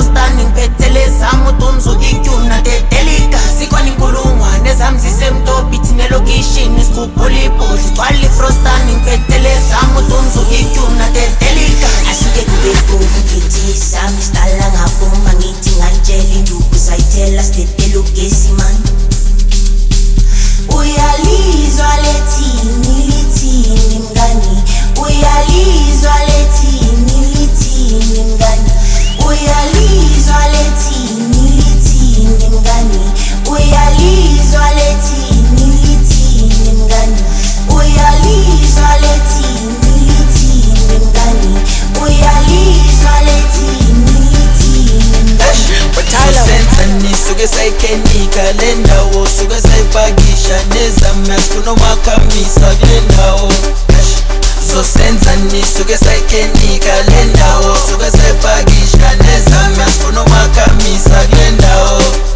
Frostan ngiphetheleza mutunzu ityuna tetelika sikwani inkulungwane zam zisemtopi thina elokishini sikhuphula twali Frostan ngiphetheleza mutunzu ityuna tetelika asuke kube bovu ngithi sami stala ngaboma ngithi ngantshela induku sayithela sitetela ugesi man uyalizwa lithini mngani uyalizwa lithini mngani uyalizwa lithini mngani uyalizwa lithini mngani uyalizwa lithini mngani uyalizwa lithini mngani Senza nisuke sayikenika le ndawo suke sayipakisha nezama sikunomakhamisa kule ndawo Zosenza nisuke sayikenika le ndawo suke sayipakisha nezama sikunomakhamisa kule ndawo